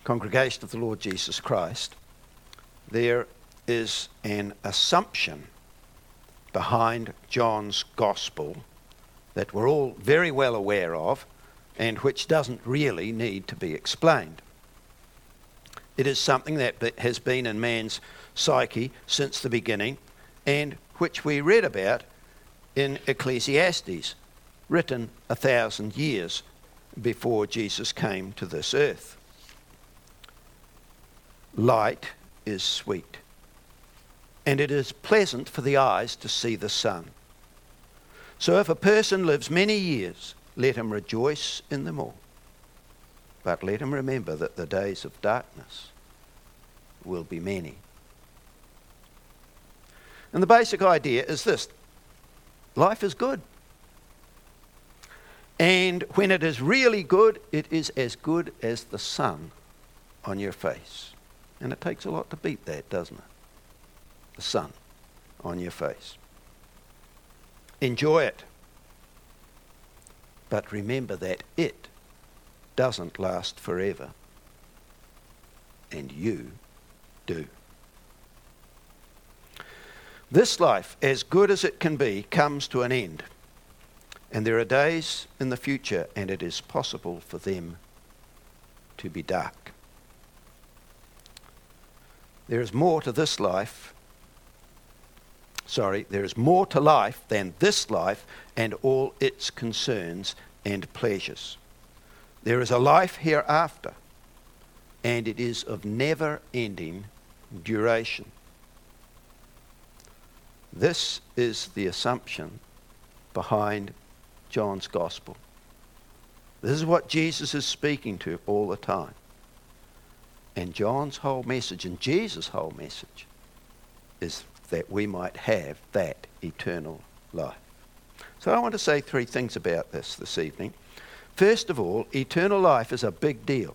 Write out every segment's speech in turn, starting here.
congregation of the Lord Jesus Christ, there is an assumption behind John's Gospel that we're all very well aware of and which doesn't really need to be explained. It is something that has been in man's psyche since the beginning and which we read about in Ecclesiastes, written 1,000 years before Jesus came to this earth. Light is sweet, and it is pleasant for the eyes to see the sun. So if a person lives many years, let him rejoice in them all. But let him remember that the days of darkness will be many. And the basic idea is this: life is good. And when it is really good, it is as good as the sun on your face. And it takes a lot to beat that, doesn't it? The sun on your face. Enjoy it. But remember that it doesn't last forever. And you do. This life, as good as it can be, comes to an end. And there are days in the future, and it is possible for them to be dark. There is more to life than this life and all its concerns and pleasures. There is a life hereafter, and it is of never-ending duration. This is the assumption behind John's Gospel. This is what Jesus is speaking to all the time. And John's whole message and Jesus' whole message is that we might have that eternal life. So I want to say three things about this evening. First of all, eternal life is a big deal.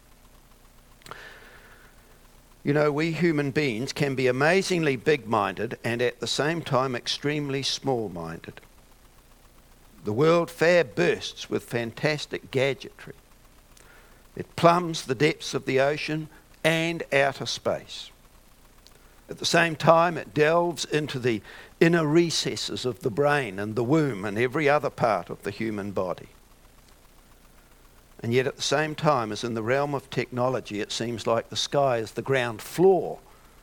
You know, we human beings can be amazingly big-minded and at the same time extremely small-minded. The world fair bursts with fantastic gadgetry. It plumbs the depths of the ocean and outer space. At the same time, it delves into the inner recesses of the brain and the womb and every other part of the human body. And yet at the same time, as in the realm of technology, it seems like the sky is the ground floor.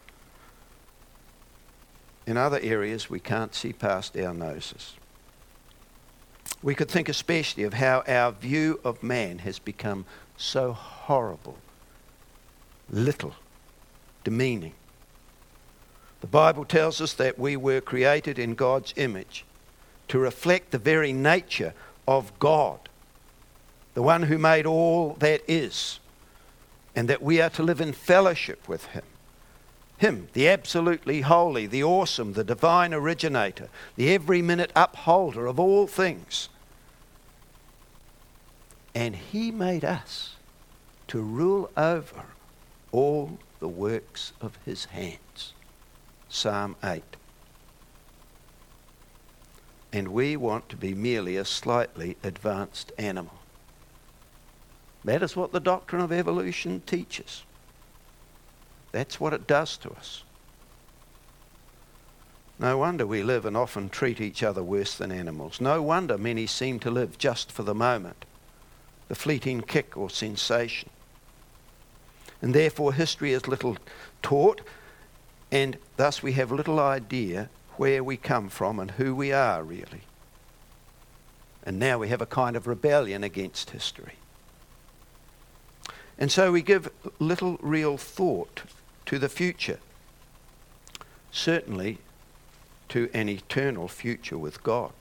In other areas, we can't see past our noses. We could think especially of how our view of man has become so horrible, little, demeaning. The Bible tells us that we were created in God's image to reflect the very nature of God, the one who made all that is, and that we are to live in fellowship with him. Him, the absolutely holy, the awesome, the divine originator, the every minute upholder of all things. And he made us to rule over all the works of his hands. Psalm 8. And we want to be merely a slightly advanced animal. That is what the doctrine of evolution teaches. That's what it does to us. No wonder we live and often treat each other worse than animals. No wonder many seem to live just for the moment, the fleeting kick or sensation. And therefore history is little taught, and thus we have little idea where we come from and who we are really. And now we have a kind of rebellion against history. And so we give little real thought to the future, certainly to an eternal future with God.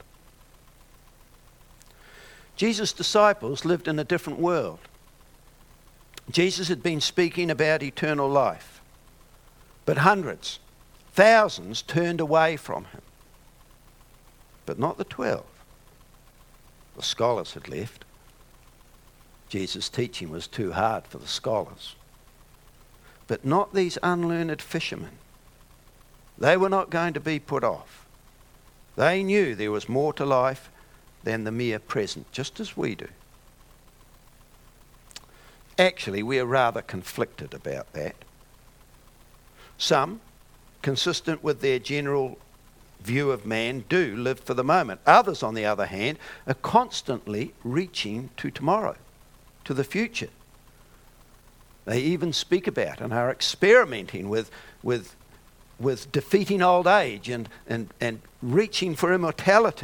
Jesus' disciples lived in a different world. Jesus had been speaking about eternal life, but hundreds, thousands turned away from him. But not the 12. The scholars had left. Jesus' teaching was too hard for the scholars. But not these unlearned fishermen. They were not going to be put off. They knew there was more to life than the mere present, just as we do. Actually, we are rather conflicted about that. Some, consistent with their general view of man, do live for the moment. Others, on the other hand, are constantly reaching to tomorrow, to the future. They even speak about and are experimenting with defeating old age and reaching for immortality.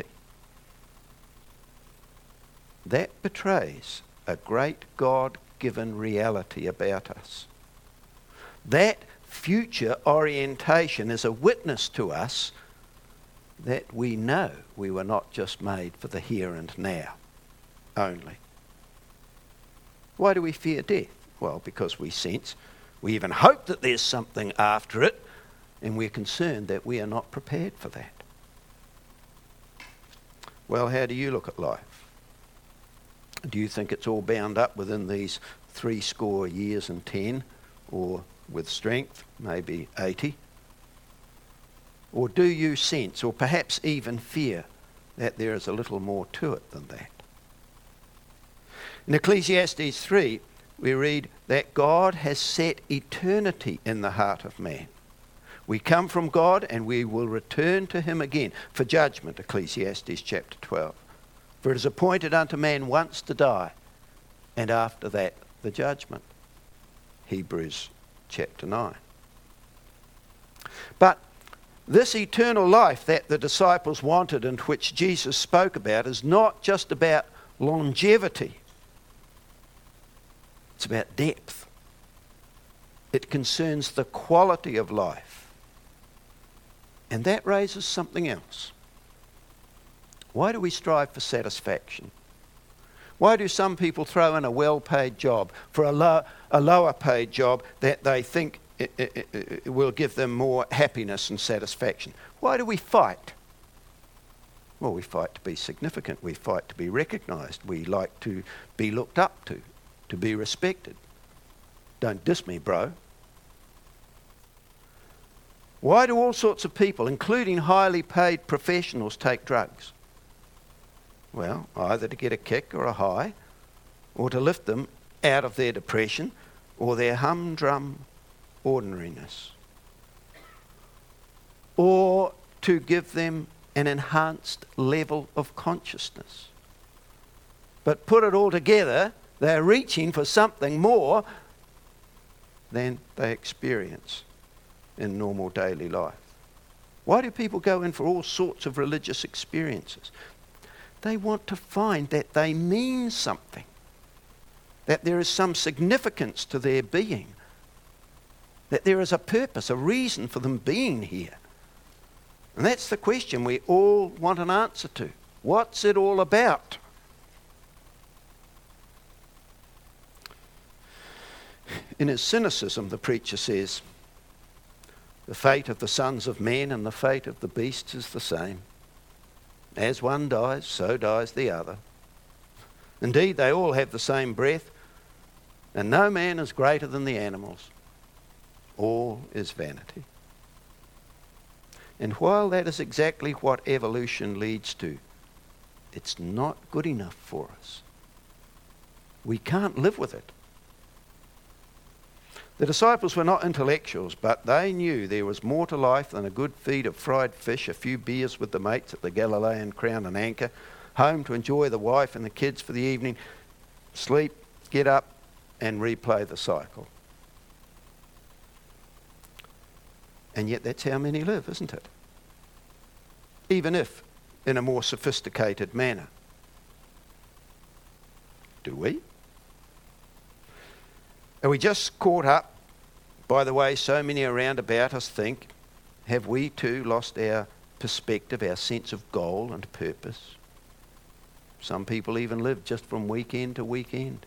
That betrays a great God-given reality about us. That future orientation is a witness to us that we know we were not just made for the here and now only. Why do we fear death? Well, because we sense, we even hope that there's something after it, and we're concerned that we are not prepared for that. Well, how do you look at life? Do you think it's all bound up within these 70 years and 10, or with strength, maybe 80? Or do you sense, or perhaps even fear, that there is a little more to it than that? In Ecclesiastes 3, we read that God has set eternity in the heart of man. We come from God and we will return to him again for judgment, Ecclesiastes chapter 12. For it is appointed unto man once to die, and after that the judgment, Hebrews chapter 9. But this eternal life that the disciples wanted and which Jesus spoke about is not just about longevity. It's about depth. It concerns the quality of life. And that raises something else. Why do we strive for satisfaction? Why do some people throw in a well-paid job for a lower paid job that they think it will give them more happiness and satisfaction? Why do we fight? Well, we fight to be significant. We fight to be recognised. We like to be looked up to be respected. Don't diss me, bro. Why do all sorts of people, including highly paid professionals, take drugs? Well, either to get a kick or a high, or to lift them out of their depression or their humdrum ordinariness, or to give them an enhanced level of consciousness. But put it all together, they're reaching for something more than they experience in normal daily life. Why do people go in for all sorts of religious experiences? They want to find that they mean something, that there is some significance to their being, that there is a purpose, a reason for them being here. And that's the question we all want an answer to. What's it all about? In his cynicism, the preacher says, the fate of the sons of men and the fate of the beasts is the same. As one dies, so dies the other. Indeed, they all have the same breath, and no man is greater than the animals. All is vanity. And while that is exactly what evolution leads to, it's not good enough for us. We can't live with it. The disciples were not intellectuals, but they knew there was more to life than a good feed of fried fish, a few beers with the mates at the Galilean Crown and Anchor, home to enjoy the wife and the kids for the evening, sleep, get up, and replay the cycle. And yet that's how many live, isn't it? Even if in a more sophisticated manner. Do we? Are we just caught up by the way so many around about us think? Have we too lost our perspective, our sense of goal and purpose? Some people even live just from weekend to weekend.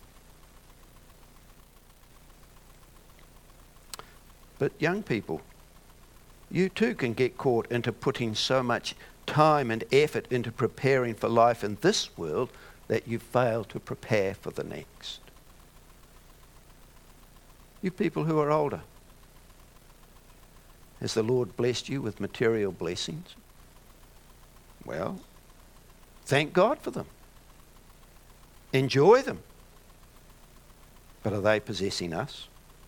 But young people, you too can get caught into putting so much time and effort into preparing for life in this world that you fail to prepare for the next. You people who are older, has the Lord blessed you with material blessings? Well, thank God for them. Enjoy them. But are they possessing us?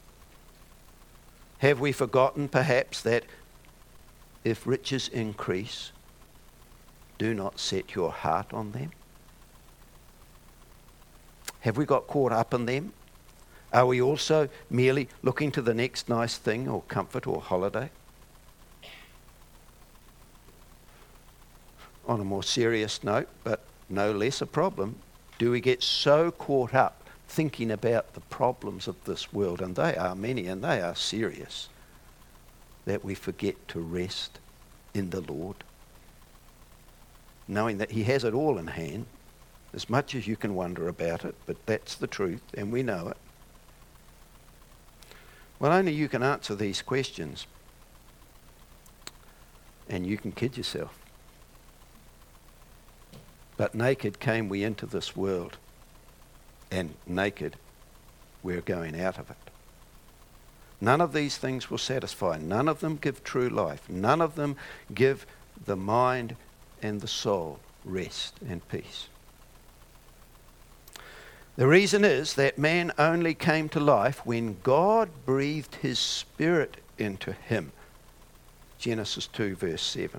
Have we forgotten perhaps that if riches increase, do not set your heart on them? Have we got caught up in them? Are we also merely looking to the next nice thing or comfort or holiday? On a more serious note, but no less a problem, do we get so caught up thinking about the problems of this world, and they are many and they are serious, that we forget to rest in the Lord, knowing that he has it all in hand, as much as you can wonder about it, but that's the truth and we know it. Well, only you can answer these questions, and you can kid yourself. But naked came we into this world, and naked we're going out of it. None of these things will satisfy. None of them give true life. None of them give the mind and the soul rest and peace. The reason is that man only came to life when God breathed his Spirit into him. Genesis 2 verse 7.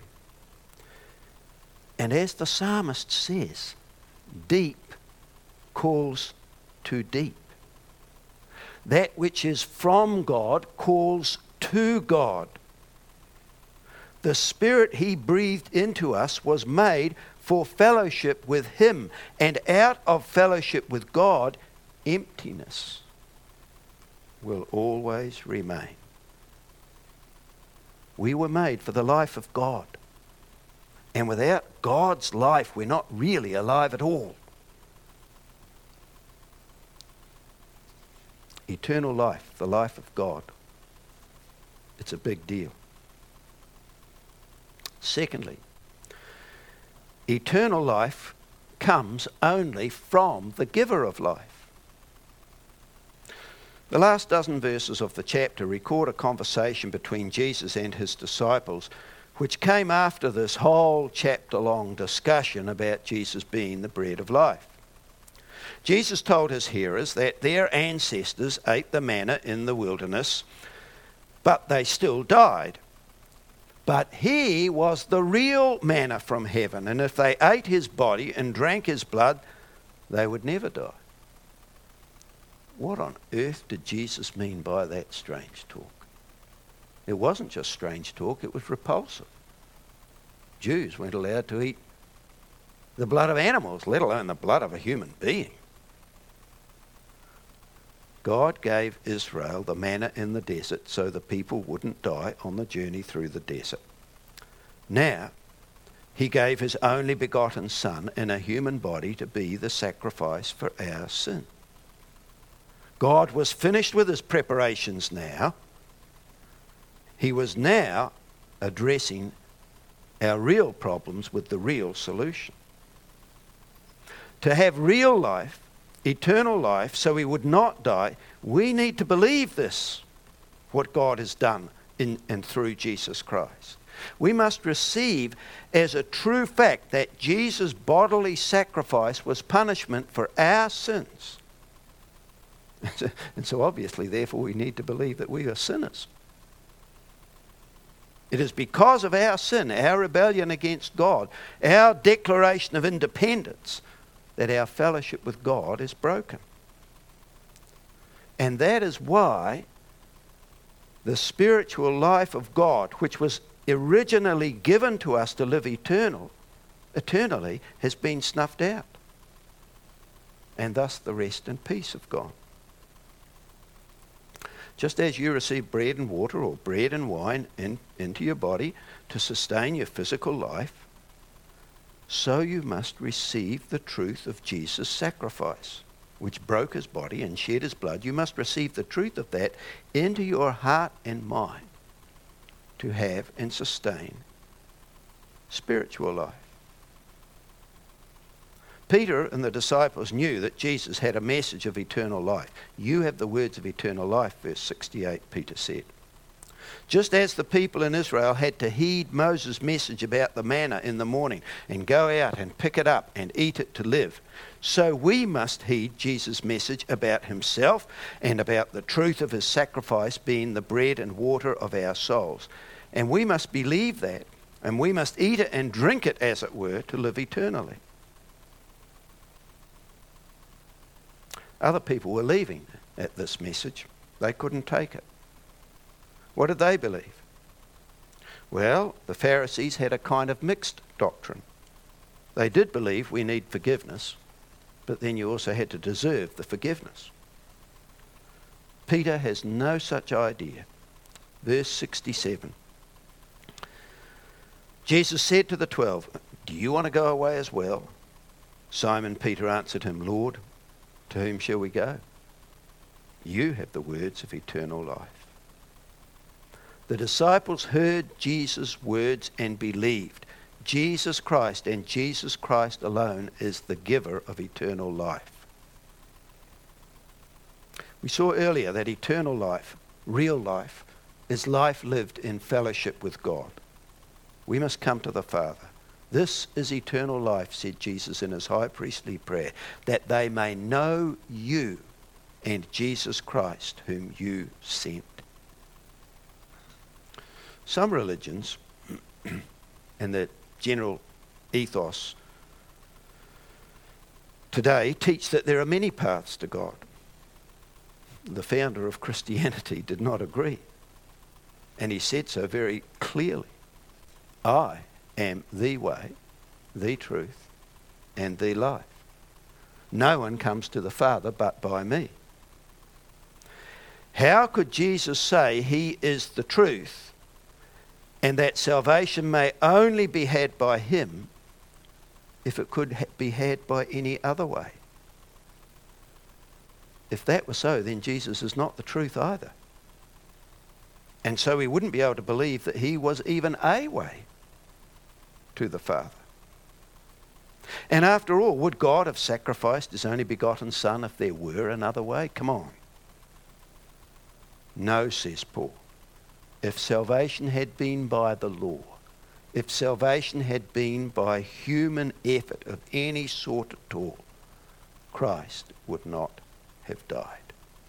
And as the psalmist says, deep calls to deep. That which is from God calls to God. The Spirit he breathed into us was made for fellowship with him, and out of fellowship with God, emptiness will always remain. We were made for the life of God, and without God's life, we're not really alive at all. Eternal life, the life of God, it's a big deal. Secondly, eternal life comes only from the giver of life. The last dozen verses of the chapter record a conversation between Jesus and his disciples, which came after this whole chapter-long discussion about Jesus being the bread of life. Jesus told his hearers that their ancestors ate the manna in the wilderness, but they still died. But he was the real manna from heaven, and if they ate his body and drank his blood, they would never die. What on earth did Jesus mean by that strange talk? It wasn't just strange talk, it was repulsive. Jews weren't allowed to eat the blood of animals, let alone the blood of a human being. God gave Israel the manna in the desert so the people wouldn't die on the journey through the desert. Now, he gave his only begotten Son in a human body to be the sacrifice for our sin. God was finished with his preparations now. He was now addressing our real problems with the real solution. To have real life, eternal life, so we would not die, we need to believe this, what God has done in and through Jesus Christ. We must receive as a true fact that Jesus' bodily sacrifice was punishment for our sins. And so obviously, therefore, we need to believe that we are sinners. It is because of our sin, our rebellion against God, our declaration of independence, that our fellowship with God is broken. And that is why the spiritual life of God, which was originally given to us to live eternally, has been snuffed out. And thus the rest and peace of God. Just as you receive bread and water or bread and wine into your body to sustain your physical life, so you must receive the truth of Jesus' sacrifice, which broke his body and shed his blood. You must receive the truth of that into your heart and mind to have and sustain spiritual life. Peter and the disciples knew that Jesus had a message of eternal life. You have the words of eternal life, verse 68, Peter said. Just as the people in Israel had to heed Moses' message about the manna in the morning and go out and pick it up and eat it to live, so we must heed Jesus' message about himself and about the truth of his sacrifice being the bread and water of our souls. And we must believe that, and we must eat it and drink it, as it were, to live eternally. Other people were leaving at this message. They couldn't take it. What did they believe? Well, the Pharisees had a kind of mixed doctrine. They did believe we need forgiveness, but then you also had to deserve the forgiveness. Peter has no such idea. Verse 67. Jesus said to the 12, "Do you want to go away as well?" Simon Peter answered him, "Lord, to whom shall we go? You have the words of eternal life." The disciples heard Jesus' words and believed. Jesus Christ and Jesus Christ alone is the giver of eternal life. We saw earlier that eternal life, real life, is life lived in fellowship with God. We must come to the Father. This is eternal life, said Jesus in his high priestly prayer, that they may know you and Jesus Christ whom you sent. Some religions and the general ethos today teach that there are many paths to God. The founder of Christianity did not agree, and he said so very clearly. I am the way, the truth, and the life. No one comes to the Father but by me. How could Jesus say he is the truth and that salvation may only be had by him if it could be had by any other way? If that were so, then Jesus is not the truth either. And so we wouldn't be able to believe that he was even a way to the Father. And after all, would God have sacrificed his only begotten Son if there were another way? Come on. No, says Paul. If salvation had been by the law, if salvation had been by human effort of any sort at all, Christ would not have died.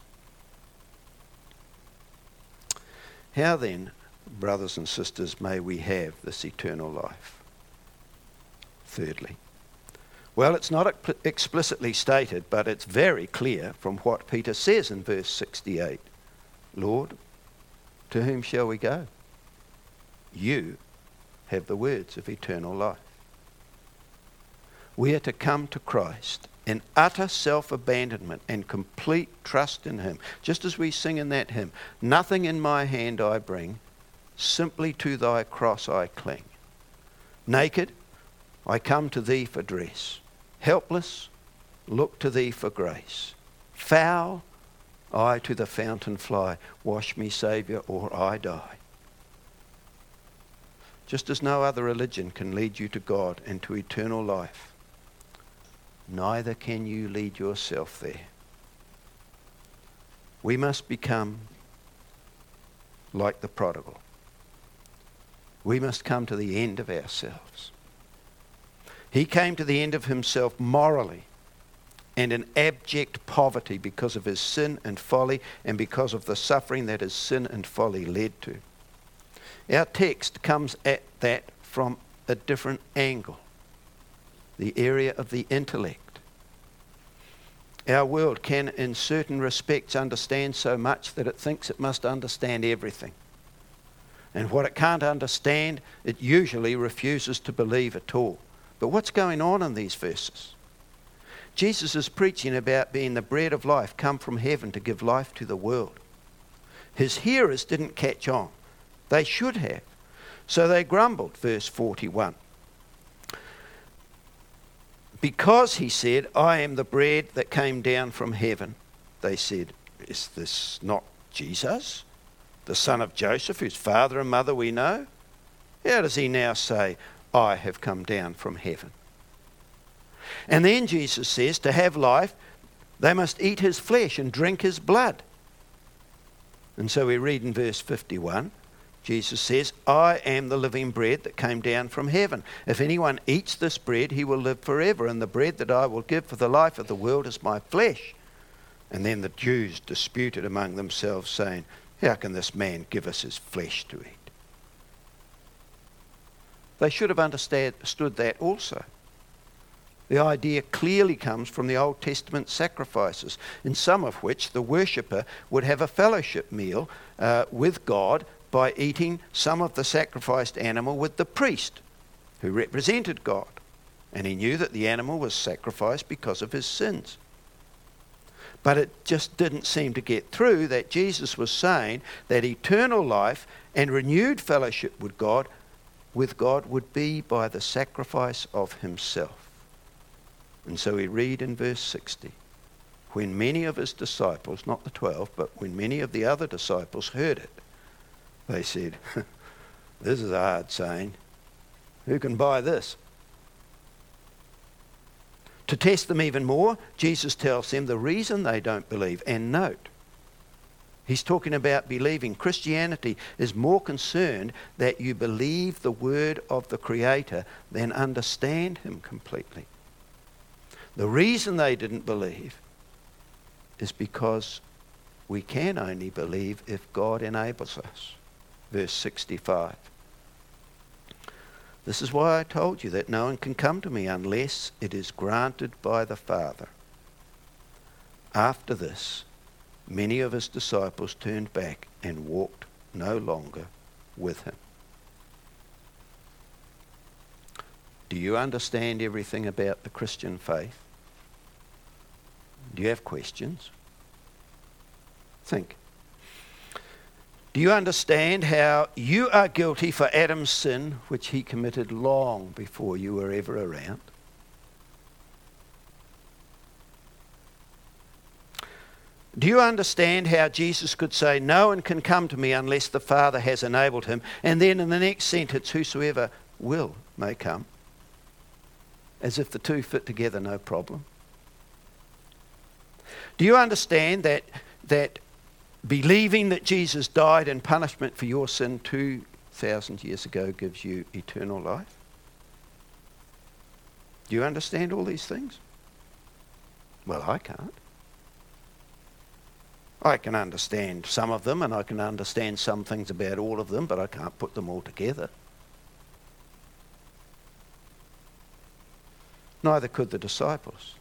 How then, brothers and sisters, may we have this eternal life? Thirdly, well, it's not explicitly stated, but it's very clear from what Peter says in verse 68. Lord, to whom shall we go? You have the words of eternal life. We are to come to Christ in utter self-abandonment and complete trust in him. Just as we sing in that hymn, nothing in my hand I bring, simply to thy cross I cling. Naked, I come to thee for dress. Helpless, look to thee for grace. Foul, I to the fountain fly. Wash me, Saviour, or I die. Just as no other religion can lead you to God and to eternal life, neither can you lead yourself there. We must become like the prodigal. We must come to the end of ourselves. He came to the end of himself morally and in abject poverty because of his sin and folly and because of the suffering that his sin and folly led to. Our text comes at that from a different angle, the area of the intellect. Our world can, in certain respects, understand so much that it thinks it must understand everything. And what it can't understand, it usually refuses to believe at all. But what's going on in these verses? Jesus is preaching about being the bread of life, come from heaven to give life to the world. His hearers didn't catch on. They should have. So they grumbled, verse 41. Because he said, I am the bread that came down from heaven, they said, is this not Jesus, the son of Joseph, whose father and mother we know? How does he now say, I have come down from heaven? And then Jesus says, to have life, they must eat his flesh and drink his blood. And so we read in verse 51, Jesus says, I am the living bread that came down from heaven. If anyone eats this bread, he will live forever. And the bread that I will give for the life of the world is my flesh. And then the Jews disputed among themselves, saying, how can this man give us his flesh to eat? They should have understood that also. The idea clearly comes from the Old Testament sacrifices, in some of which the worshipper would have a fellowship meal with God by eating some of the sacrificed animal with the priest, who represented God. And he knew that the animal was sacrificed because of his sins. But it just didn't seem to get through that Jesus was saying that eternal life and renewed fellowship with God would be by the sacrifice of himself. And so we read in verse 60, when many of his disciples, not the 12, but when many of the other disciples heard it, they said, this is a hard saying. Who can buy this? To test them even more, Jesus tells them the reason they don't believe. And note, he's talking about believing. Christianity is more concerned that you believe the word of the Creator than understand him completely. The reason they didn't believe is because we can only believe if God enables us. Verse 65. This is why I told you that no one can come to me unless it is granted by the Father. After this, many of his disciples turned back and walked no longer with him. Do you understand everything about the Christian faith? Do you have questions? Think. Do you understand how you are guilty for Adam's sin, which he committed long before you were ever around? Do you understand how Jesus could say, no one can come to me unless the Father has enabled him, and then in the next sentence, whosoever will may come? As if the two fit together, no problem. Do you understand that believing that Jesus died in punishment for your sin 2,000 years ago gives you eternal life? Do you understand all these things? Well, I can't. I can understand some of them, and I can understand some things about all of them, but I can't put them all together. Neither could the disciples.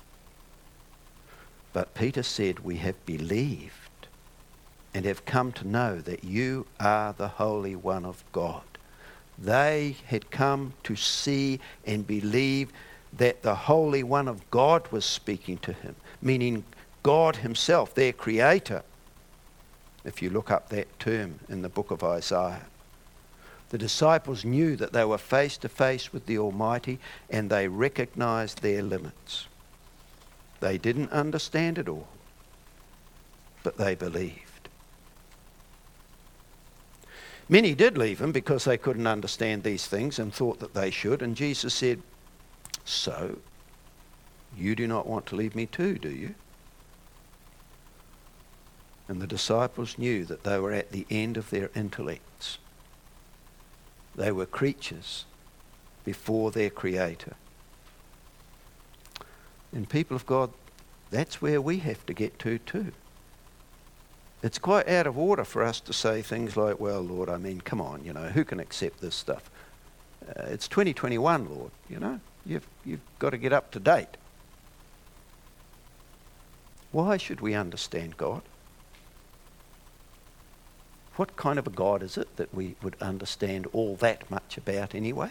But Peter said, we have believed and have come to know that you are the Holy One of God. They had come to see and believe that the Holy One of God was speaking to him, meaning God himself, their Creator. If you look up that term in the book of Isaiah. The disciples knew that they were face to face with the Almighty, and they recognized their limits. They didn't understand it all, but they believed. Many did leave him because they couldn't understand these things and thought that they should. And Jesus said, so you do not want to leave me too, do you? And the disciples knew that they were at the end of their intellects. They were creatures before their Creator. And people of God, that's where we have to get to too. It's quite out of order for us to say things like, well, Lord, I mean, come on, who can accept this stuff? It's 2021, Lord, You've got to get up to date. Why should we understand God? What kind of a God is it that we would understand all that much about anyway?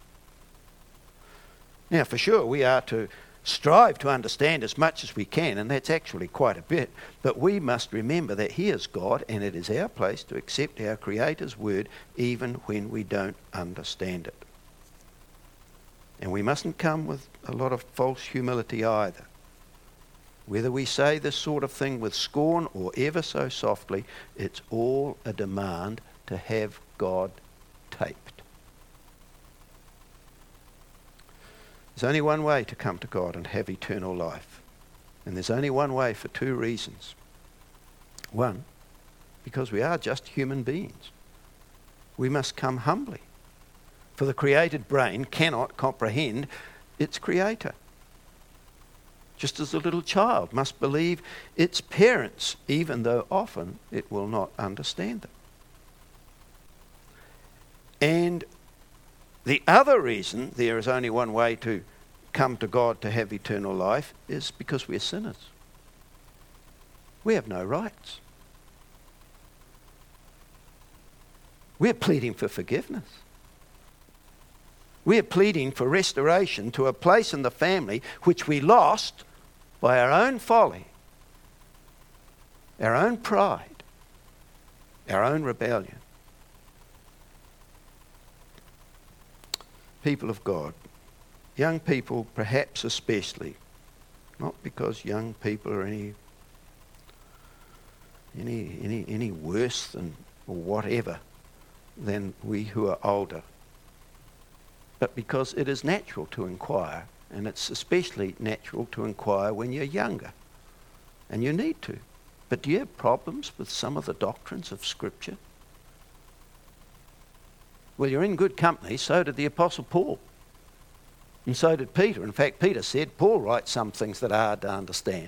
Now, for sure, we are to strive to understand as much as we can, and that's actually quite a bit, but we must remember that he is God, and it is our place to accept our Creator's word even when we don't understand it. And we mustn't come with a lot of false humility either. Whether we say this sort of thing with scorn or ever so softly, it's all a demand to have God taped. There's only one way to come to God and have eternal life. And there's only one way for two reasons. One, because we are just human beings. We must come humbly. For the created brain cannot comprehend its creator. Just as a little child must believe its parents, even though often it will not understand them. And the other reason there is only one way to come to God to have eternal life is because we're sinners. We have no rights. We're pleading for forgiveness. We're pleading for restoration to a place in the family which we lost by our own folly, our own pride, our own rebellion. People of God, young people perhaps especially, not because young people are any worse than or whatever than we who are older, but because it is natural to inquire, and it's especially natural to inquire when you're younger, and you need to. But do you have problems with some of the doctrines of Scripture? Well, you're in good company. So did the Apostle Paul. And so did Peter. In fact, Peter said Paul writes some things that are hard to understand.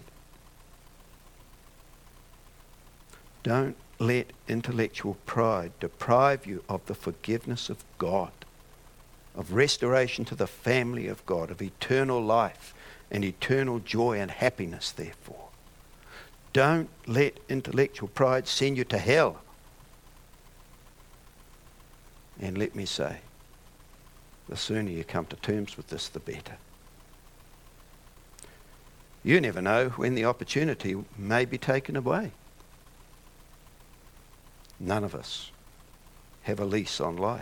Don't let intellectual pride deprive you of the forgiveness of God, of restoration to the family of God, of eternal life and eternal joy and happiness, therefore. Don't let intellectual pride send you to hell. And let me say, the sooner you come to terms with this, the better. You never know when the opportunity may be taken away. None of us have a lease on life.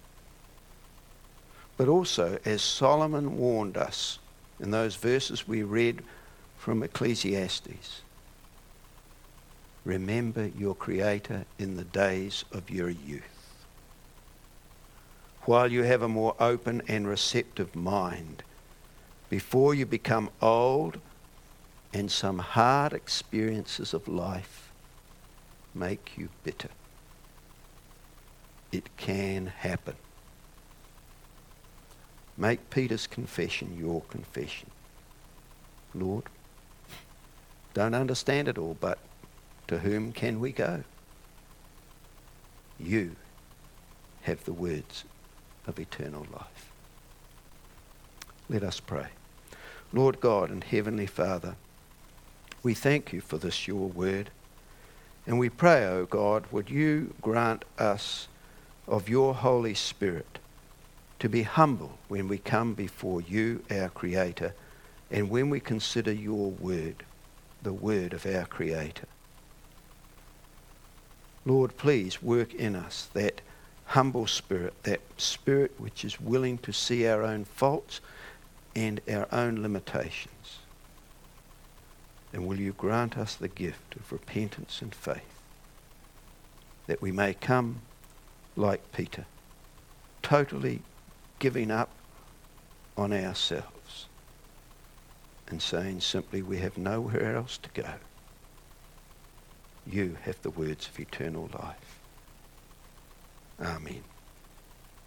But also, as Solomon warned us in those verses we read from Ecclesiastes, remember your Creator in the days of your youth, while you have a more open and receptive mind, before you become old and some hard experiences of life make you bitter. It can happen. Make Peter's confession your confession. Lord, don't understand it all, but to whom can we go? You have the words of eternal life. Let us pray. Lord God and Heavenly Father, we thank you for this your word, and we pray, O God, would you grant us of your Holy Spirit to be humble when we come before you, our Creator, and when we consider your word, the word of our Creator. Lord, please work in us that humble spirit, that spirit which is willing to see our own faults and our own limitations. And will you grant us the gift of repentance and faith, that we may come like Peter, totally giving up on ourselves and saying simply, we have nowhere else to go. You have the words of eternal life. Amen.